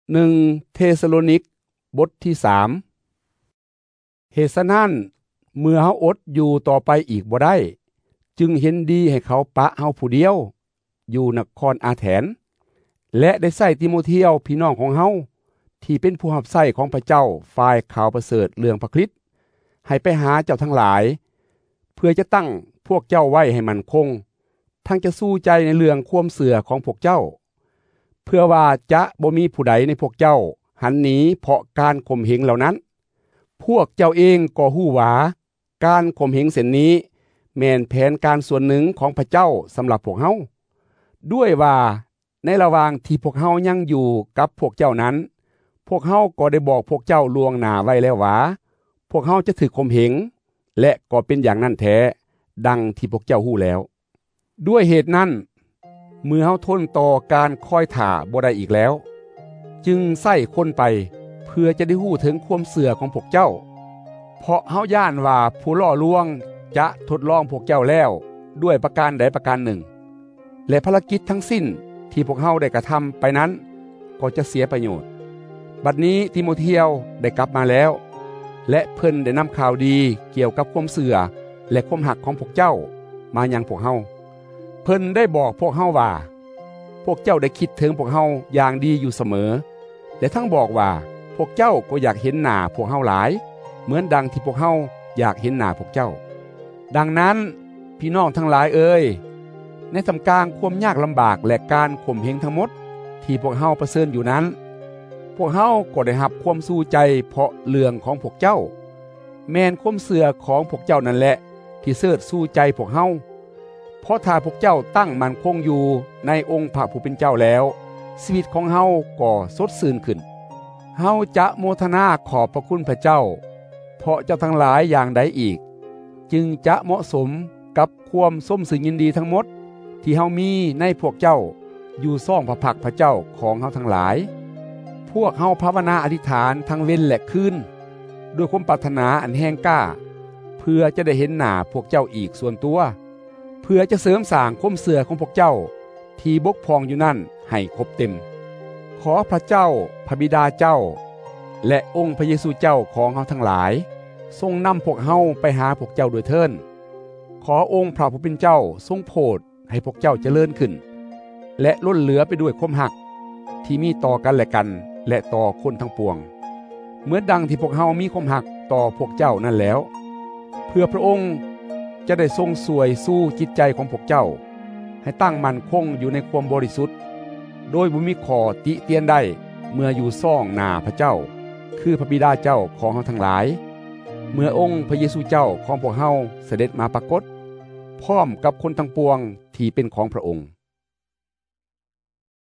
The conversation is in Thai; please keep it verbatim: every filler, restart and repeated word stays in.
หนึ่งเทสโลนิกบทที่สามเหตุฉะนั้นเมื่อเฮาอดอยู่ต่อไปอีกบ่ได้จึงเห็นดีให้เขาปะเฮาผู้เดียวอยู่นครอาแถนและได้ใส่ติโมเธียวพี่น้องของเฮาที่เป็นผู้รับใช้ของพระเจ้าฝ่ายข่าวประเสริฐเรื่องพระคริสต์ให้ไปหาเจ้าทั้งหลายเพื่อจะตั้งพวกเจ้าไว้ให้มั่นคงทั้งจะสู้ใจในเรื่องความเสื่อของพวกเจ้าเพื่อว่าจะบ่มีผู้ใดในพวกเจ้าหันหนีเพราะการข่มเหงเหล่านั้นพวกเจ้าเองก็ฮู้ว่าการข่มเหงเช่นนี้แม่นแผนการส่วนหนึ่งของพระเจ้าสำหรับพวกเฮาด้วยว่าในระหว่างที่พวกเฮายังอยู่กับพวกเจ้านั้นพวกเฮาก็ได้บอกพวกเจ้าล่วงหน้าไว้แล้วว่าพวกเฮาจะถูกข่มเหงและก็เป็นอย่างนั้นแท้ดังที่พวกเจ้าฮู้แล้วด้วยเหตุนั้นเมื่อเฮาทนต่อการคอยท่าบ่ได้อีกแล้วจึงใส่คนไปเพื่อจะได้ฮู้ถึงความเสื่อของพวกเจ้าเพราะเฮาย่านว่าผู้ล่อลวงจะทดลองพวกเจ้าแล้วด้วยประการใดประการหนึ่งและภารกิจทั้งสิ้นที่พวกเฮาได้กระทำไปนั้นก็จะเสียประโยชน์บัดนี้ติโมเธียวได้กลับมาแล้วและเพิ่นได้นำข่าวดีเกี่ยวกับความเสื่อและความหักของพวกเจ้ามายังพวกเฮาเพิ่นได้บอกพวกเฮาว่าพวกเจ้าได้คิดถึงพวกเฮาอย่างดีอยู่เสมอและทั้งบอกว่าพวกเจ้าก็อยากเห็นหน้าพวกเฮาหลายเหมือนดังที่พวกเฮาอยากเห็นหน้าพวกเจ้าดังนั้นพี่น้องทั้งหลายเอ่ยในท่ามกลางความยากลำบากและการข่มเหงทั้งหมดที่พวกเฮาประเสริญอยู่นั้นพวกเฮาก็ได้รับความสู้ใจเพราะเรื่องของพวกเจ้าแม่นความเสื่อของพวกเจ้านั่นแหละที่เสิร์ชสู้ใจพวกเฮาเพราะถ้าพวกเจ้าตั้งมั่นคงอยู่ในองค์พระผู้เป็นเจ้าแล้วชีวิตของเฮาก็สดชื่นขึ้นเฮาจะโมทนาขอบพระคุณพระเจ้าเพราะเจ้าทั้งหลายอย่างใดอีกจึงจะเหมาะสมกับความสมสึกยินดีทั้งหมดที่เฮามีในพวกเจ้าอยู่ซ่องพระพักพระเจ้าของเฮาทั้งหลายพวกเฮาภาวนาอธิษฐานทั้งเว้นและคืนด้วยความปรารถนาอันแห้งกล้าเพื่อจะได้เห็นหน้าพวกเจ้าอีกส่วนตัวเพื่อจะเสริมสร้างความเสื่อของพวกเจ้าที่บกพร่องอยู่นั่นให้ครบเต็มขอพระเจ้าพระบิดาเจ้าและองค์พระเยซูเจ้าของเฮาทั้งหลายทรงนำพวกเฮาไปหาพวกเจ้าโดยเทินขอองค์พระผู้เป็นเจ้าทรงโปรดให้พวกเจ้าเจริญขึ้นและล้นเหลือไปด้วยความหักที่มีต่อกันและกันและต่อคนทั้งปวงเหมือนดังที่พวกเฮามีความหักต่อพวกเจ้านั่นแล้วเพื่อพระองค์จะได้ทรงสวยสู้จิตใจของพวกเจ้าให้ตั้งมั่นคงอยู่ในความบริสุทธิ์โดยบ่มีข้อติเตียนได้เมื่ออยู่ซ่องหน้าพระเจ้าคือพระบิดาเจ้าของเฮาทั้งหลายเมื่อองค์พระเยซูเจ้าของพวกเฮาเสด็จมาปรากฏพร้อมกับคนทั้งปวงที่เป็นของพระองค์